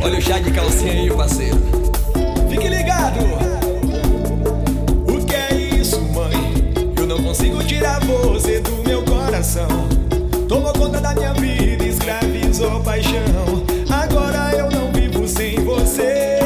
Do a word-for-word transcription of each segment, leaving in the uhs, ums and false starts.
Olha o chá de calcinha aí, parceiro. Fique ligado. O que é isso, mãe? Eu não consigo tirar você do meu coração. Tomou conta da minha vida, escravizou paixão. Agora eu não vivo sem você.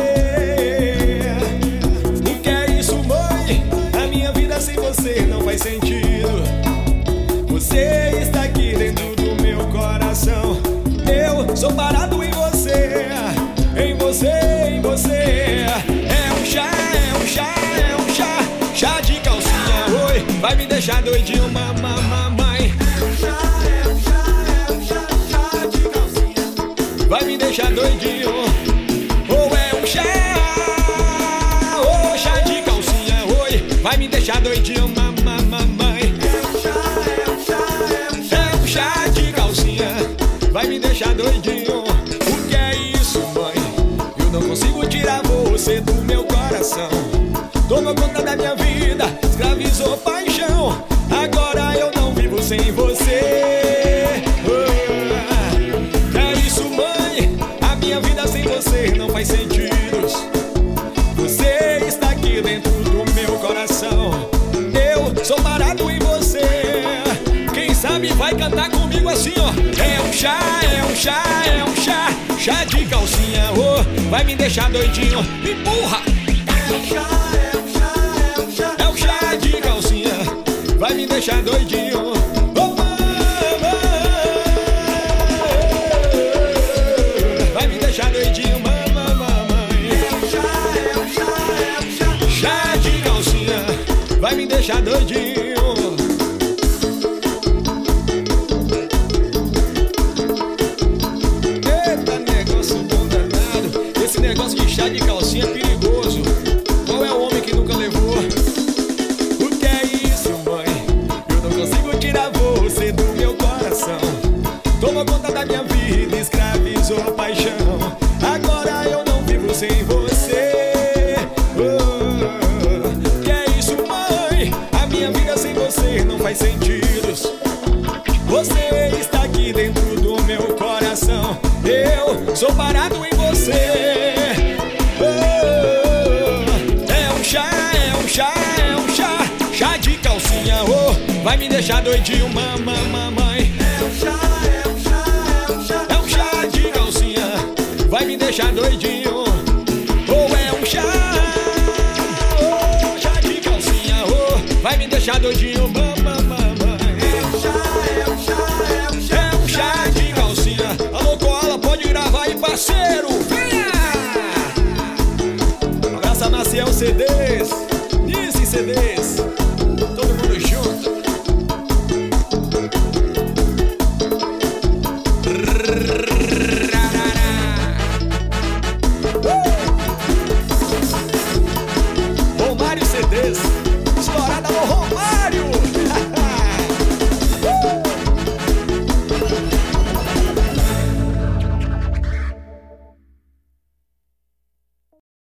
O que é isso, mãe? A minha vida sem você não faz sentido. Você está aqui dentro do meu coração. Eu sou parado em você, em você, em você. É um chá, é um chá, é um chá, chá de calcinha, oi, vai me deixar doidinho, mamãe, mamãe. É um chá, é um chá, é um chá, chá de calcinha, vai me deixar doidinho. Ou é um chá, oh, chá de calcinha, oi, vai me deixar doidinho, mamãe, mamãe. É um chá, é um chá, é um chá, é um chá de calcinha, vai me deixar doidinho. O que é isso, mãe? Eu não consigo tirar você do meu coração. Tomou conta da minha vida, escravizou paixão. Agora eu não vivo sem você. Oh, é isso, mãe? A minha vida sem você não faz sentido. Você está aqui dentro do meu coração. Eu sou parado em você. Quem sabe vai cantar comigo assim, ó. É um chá, é um chá, é um chá, chá de calcinha, oh, vai me deixar doidinho. Empurra! É um chá, é um chá, é um chá, é um chá de calcinha, vai me deixar doidinho. Oh, vai me deixar doidinho, mamãe, mamãe. É um chá, é um chá, é um chá, chá de calcinha, vai me deixar doidinho. Negócio de chá de calcinha é perigoso. Qual é o homem que nunca levou? O que é isso, mãe? Eu não consigo tirar você do meu coração. Tomou conta da minha vida, escravizou paixão. Agora eu não vivo sem você. Oh, que é isso, mãe? A minha vida sem você não faz sentido. Você está aqui dentro do meu coração. Eu sou parado em você. Vai me deixar doidinho, mamãe, mamãe. É um chá, é um chá, é um chá, é um chá de calcinha, vai me deixar doidinho. Ou é um chá, oh, chá de calcinha, oh, vai me deixar doidinho, mamãe, mamãe. É um chá, é um chá, é um chá, é um chá de calcinha. Alô, Koala, pode gravar aí, parceiro. Venha! Abraça Maciel C Ds, Nice C Ds.